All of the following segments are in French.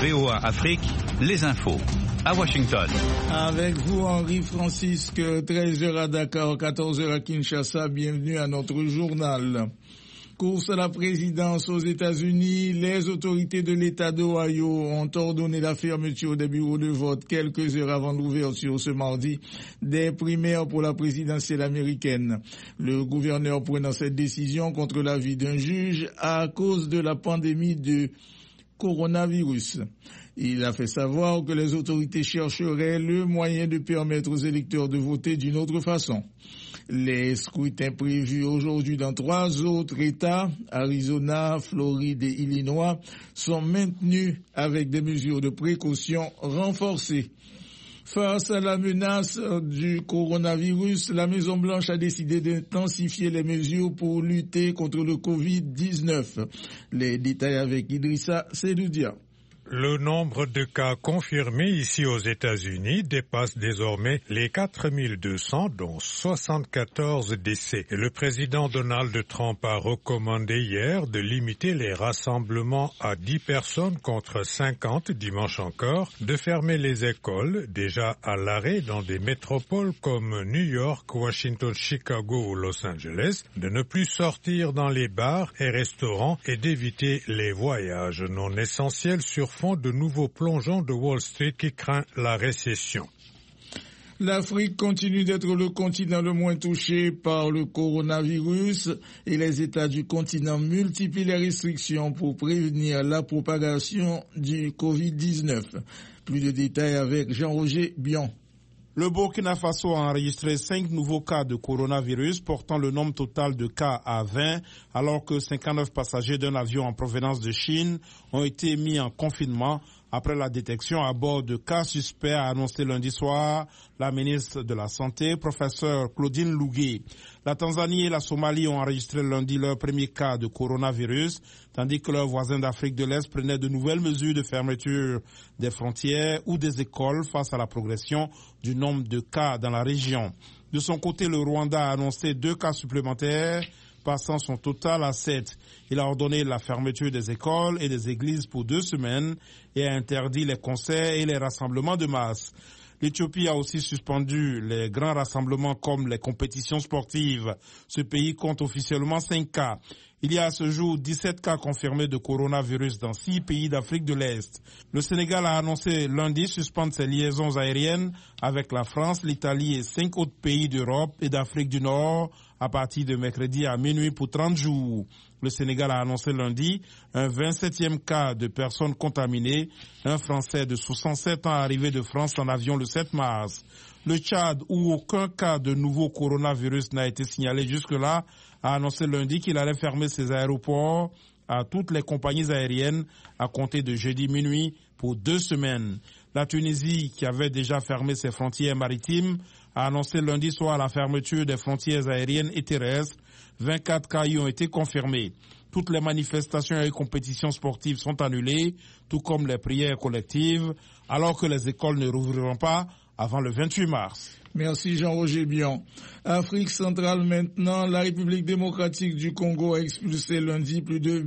VOA Afrique, les infos. À Washington. Avec vous, Henri Francisque, 13h à Dakar, 14h à Kinshasa. Bienvenue à notre journal. Course à la présidence aux États-Unis, les autorités de l'État d'Ohio ont ordonné la fermeture des bureaux de vote quelques heures avant l'ouverture ce mardi des primaires pour la présidentielle américaine. Le gouverneur prenant cette décision contre l'avis d'un juge à cause de la pandémie de coronavirus. Il a fait savoir que les autorités chercheraient le moyen de permettre aux électeurs de voter d'une autre façon. Les scrutins prévus aujourd'hui dans 3 autres États, Arizona, Floride et Illinois, sont maintenus avec des mesures de précaution renforcées. Face à la menace du coronavirus, la Maison-Blanche a décidé d'intensifier les mesures pour lutter contre le Covid-19. Les détails avec Idrissa Sedoudia. Le nombre de cas confirmés ici aux États-Unis dépasse désormais les 4200, dont 74 décès. Le président Donald Trump a recommandé hier de limiter les rassemblements à 10 personnes contre 50 dimanche encore, de fermer les écoles, déjà à l'arrêt dans des métropoles comme New York, Washington, Chicago ou Los Angeles, de ne plus sortir dans les bars et restaurants et d'éviter les voyages non essentiels sur fond de nouveaux plongeons de Wall Street qui craint la récession. L'Afrique continue d'être le continent le moins touché par le coronavirus et les États du continent multiplient les restrictions pour prévenir la propagation du Covid-19. Plus de détails avec Jean-Roger Bion. Le Burkina Faso a enregistré 5 nouveaux cas de coronavirus, portant le nombre total de cas à 20, alors que 59 passagers d'un avion en provenance de Chine ont été mis en confinement après la détection à bord de cas suspects, a annoncé lundi soir la ministre de la Santé, professeure Claudine Lougué. La Tanzanie et la Somalie ont enregistré lundi leur premier cas de coronavirus, tandis que leurs voisins d'Afrique de l'Est prenaient de nouvelles mesures de fermeture des frontières ou des écoles face à la progression du nombre de cas dans la région. De son côté, le Rwanda a annoncé 2 cas supplémentaires, passant son total à 7. Il a ordonné la fermeture des écoles et des églises pour 2 semaines et a interdit les concerts et les rassemblements de masse. L'Éthiopie a aussi suspendu les grands rassemblements comme les compétitions sportives. Ce pays compte officiellement 5 cas. Il y a à ce jour 17 cas confirmés de coronavirus dans 6 pays d'Afrique de l'Est. Le Sénégal a annoncé lundi suspendre ses liaisons aériennes avec la France, l'Italie et 5 autres pays d'Europe et d'Afrique du Nord à partir de mercredi à minuit pour 30 jours. Le Sénégal a annoncé lundi un 27e cas de personnes contaminées, un Français de 67 ans arrivé de France en avion le 7 mars. Le Tchad, où aucun cas de nouveau coronavirus n'a été signalé jusque-là, a annoncé lundi qu'il allait fermer ses aéroports à toutes les compagnies aériennes à compter de jeudi minuit pour 2 semaines. La Tunisie, qui avait déjà fermé ses frontières maritimes, a annoncé lundi soir la fermeture des frontières aériennes et terrestres. 24 cas y ont été confirmés. Toutes les manifestations et compétitions sportives sont annulées, tout comme les prières collectives, alors que les écoles ne rouvriront pas avant le 28 mars. Merci Jean-Roger Bion. Afrique centrale maintenant, la République démocratique du Congo a expulsé lundi plus de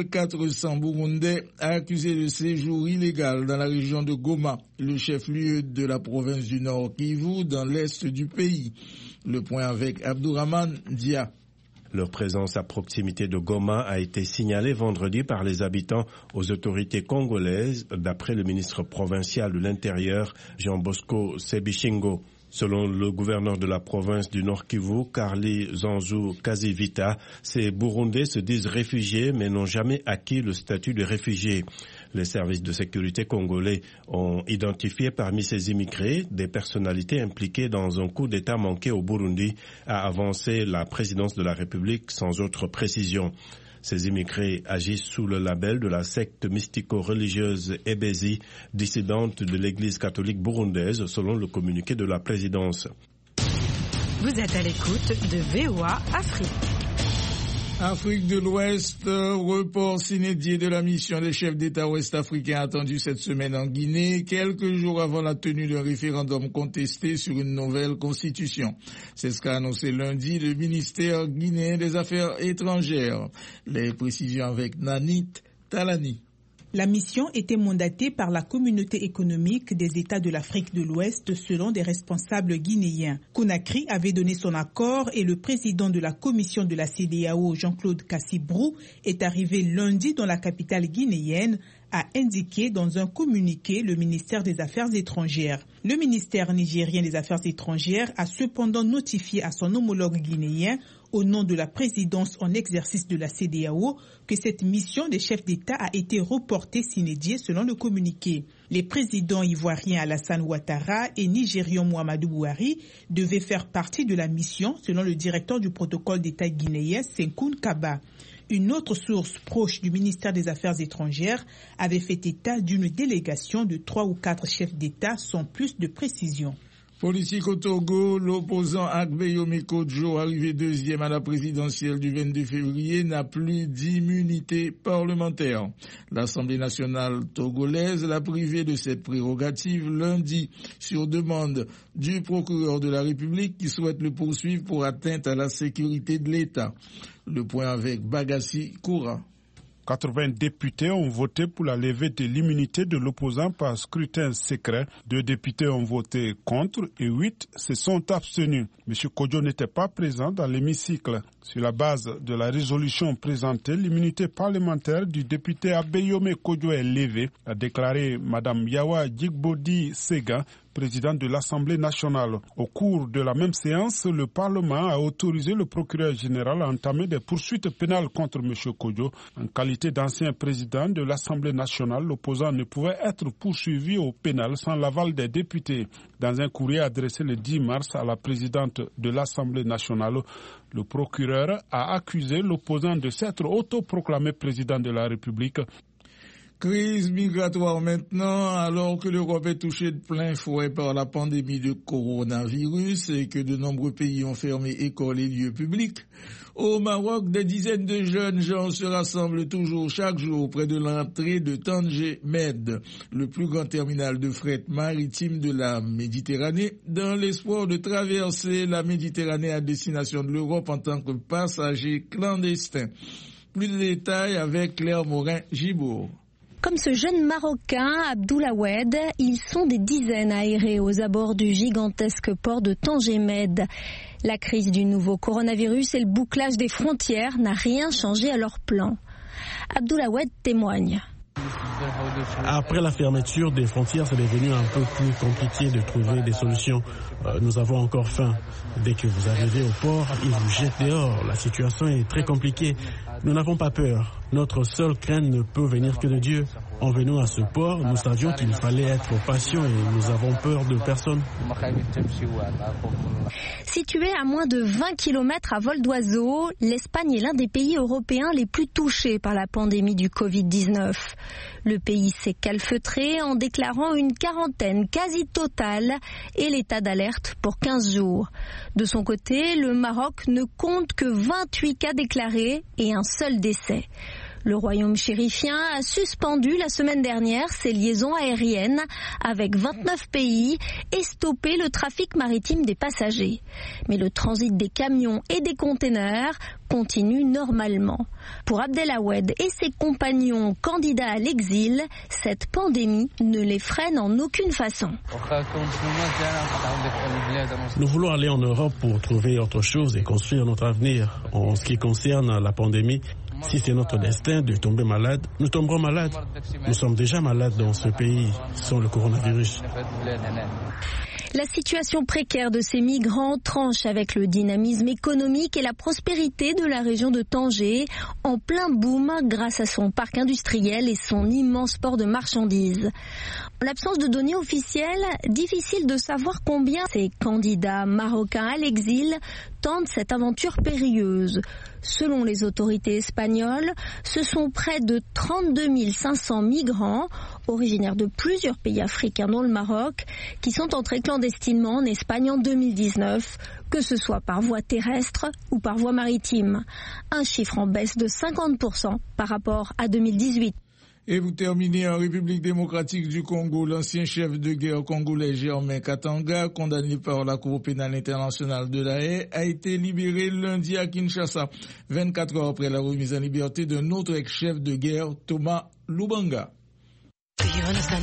1400 Burundais accusés de séjour illégal dans la région de Goma, le chef-lieu de la province du Nord Kivu, dans l'est du pays. Le point avec Abdourahmane Dia. Leur présence à proximité de Goma a été signalée vendredi par les habitants aux autorités congolaises, d'après le ministre provincial de l'Intérieur, Jean-Bosco Sebishingo. Selon le gouverneur de la province du Nord Kivu, Carly Zanzu Kazivita, ces Burundais se disent réfugiés mais n'ont jamais acquis le statut de réfugiés. Les services de sécurité congolais ont identifié parmi ces immigrés des personnalités impliquées dans un coup d'État manqué au Burundi, a avancé la présidence de la République sans autre précision. Ces immigrés agissent sous le label de la secte mystico-religieuse Ebezi, dissidente de l'Église catholique burundaise, selon le communiqué de la présidence. Vous êtes à l'écoute de VOA Afrique. Afrique de l'Ouest, report s'inédit de la mission des chefs d'État ouest-africains attendue cette semaine en Guinée, quelques jours avant la tenue d'un référendum contesté sur une nouvelle constitution. C'est ce qu'a annoncé lundi le ministère guinéen des Affaires étrangères. Les précisions avec Nanit Talani. La mission était mandatée par la communauté économique des États de l'Afrique de l'Ouest selon des responsables guinéens. Conakry avait donné son accord et le président de la commission de la CEDEAO, Jean-Claude Cassibrou, est arrivé lundi dans la capitale guinéenne, a indiqué dans un communiqué le ministère des Affaires étrangères. Le ministère nigérien des Affaires étrangères a cependant notifié à son homologue guinéen, au nom de la présidence en exercice de la CEDEAO, que cette mission des chefs d'État a été reportée sine die selon le communiqué. Les présidents ivoiriens Alassane Ouattara et nigérian Muhammadu Buhari devaient faire partie de la mission selon le directeur du protocole d'État guinéen Senkoun Kaba. Une autre source proche du ministère des Affaires étrangères avait fait état d'une délégation de 3 ou 4 chefs d'État sans plus de précision. Politique au Togo, l'opposant Agbeyomi Kodjo, arrivé deuxième à la présidentielle du 22 février, n'a plus d'immunité parlementaire. L'Assemblée nationale togolaise l'a privé de cette prérogative lundi sur demande du procureur de la République qui souhaite le poursuivre pour atteinte à la sécurité de l'État. Le point avec Bagassi Koura. 80 députés ont voté pour la levée de l'immunité de l'opposant par scrutin secret. 2 députés ont voté contre et 8 se sont abstenus. M. Kodjo n'était pas présent dans l'hémicycle. Sur la base de la résolution présentée, l'immunité parlementaire du député Abeyome Kodjo est levée, a déclaré Mme Yawa Djigbodi Sega, président de l'Assemblée nationale. Au cours de la même séance, le Parlement a autorisé le procureur général à entamer des poursuites pénales contre M. Kodjo. En qualité d'ancien président de l'Assemblée nationale, l'opposant ne pouvait être poursuivi au pénal sans l'aval des députés. Dans un courrier adressé le 10 mars à la présidente de l'Assemblée nationale, le procureur a accusé l'opposant de s'être autoproclamé président de la République. Crise migratoire maintenant, alors que l'Europe est touchée de plein fouet par la pandémie de coronavirus et que de nombreux pays ont fermé écoles et lieux publics. Au Maroc, des dizaines de jeunes gens se rassemblent toujours chaque jour près de l'entrée de Tanger Med, le plus grand terminal de fret maritime de la Méditerranée, dans l'espoir de traverser la Méditerranée à destination de l'Europe en tant que passagers clandestins. Plus de détails avec Claire Morin-Gibourg. Comme ce jeune Marocain, Abdoulawed, ils sont des dizaines aérés aux abords du gigantesque port de Tanger Med. La crise du nouveau coronavirus et le bouclage des frontières n'a rien changé à leur plan. Abdoulawed témoigne. Après la fermeture des frontières, c'est devenu un peu plus compliqué de trouver des solutions. Nous avons encore faim. Dès que vous arrivez au port, ils vous jettent dehors. La situation est très compliquée. Nous n'avons pas peur. Notre seule crainte ne peut venir que de Dieu. En venant à ce port, nous savions qu'il fallait être patient et nous avons peur de personne. Située à moins de 20 km à vol d'oiseau, l'Espagne est l'un des pays européens les plus touchés par la pandémie du Covid-19. Le pays s'est calfeutré en déclarant une quarantaine quasi totale et l'état d'alerte pour 15 jours. De son côté, le Maroc ne compte que 28 cas déclarés et un seul décès. Le royaume chérifien a suspendu la semaine dernière ses liaisons aériennes avec 29 pays et stoppé le trafic maritime des passagers. Mais le transit des camions et des containers continue normalement. Pour Abdelawed et ses compagnons candidats à l'exil, cette pandémie ne les freine en aucune façon. Nous voulons aller en Europe pour trouver autre chose et construire notre avenir. En ce qui concerne la pandémie, si c'est notre destin de tomber malade, nous tomberons malades. Nous sommes déjà malades dans ce pays sans le coronavirus. La situation précaire de ces migrants tranche avec le dynamisme économique et la prospérité de la région de Tanger, en plein boom grâce à son parc industriel et son immense port de marchandises. En l'absence de données officielles, difficile de savoir combien ces candidats marocains à l'exil tentent cette aventure périlleuse. Selon les autorités espagnoles, ce sont près de 32 500 migrants, originaires de plusieurs pays africains dont le Maroc, qui sont entrés clandestinement en Espagne en 2019, que ce soit par voie terrestre ou par voie maritime. Un chiffre en baisse de 50% par rapport à 2018. Et vous terminez en République démocratique du Congo. L'ancien chef de guerre congolais Germain Katanga, condamné par la Cour pénale internationale de La Haye, a été libéré lundi à Kinshasa, 24 heures après la remise en liberté d'un autre ex-chef de guerre, Thomas Lubanga. Do you understand